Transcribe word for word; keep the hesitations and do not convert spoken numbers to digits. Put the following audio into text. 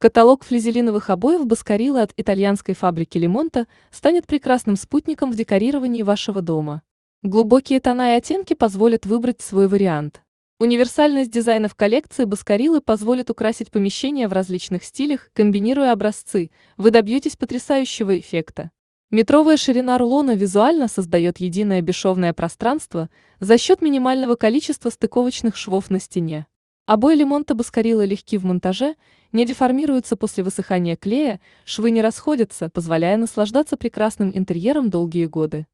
Каталог флизелиновых обоев Баскарилла от итальянской фабрики Лемонта станет прекрасным спутником в декорировании вашего дома. Глубокие тона и оттенки позволят выбрать свой вариант. Универсальность дизайнов коллекции Баскариллы позволит украсить помещение в различных стилях, комбинируя образцы, вы добьетесь потрясающего эффекта. Метровая ширина рулона визуально создает единое бесшовное пространство за счет минимального количества стыковочных швов на стене. Обои Лемонта Баскарилла легки в монтаже, не деформируются после высыхания клея, швы не расходятся, позволяя наслаждаться прекрасным интерьером долгие годы.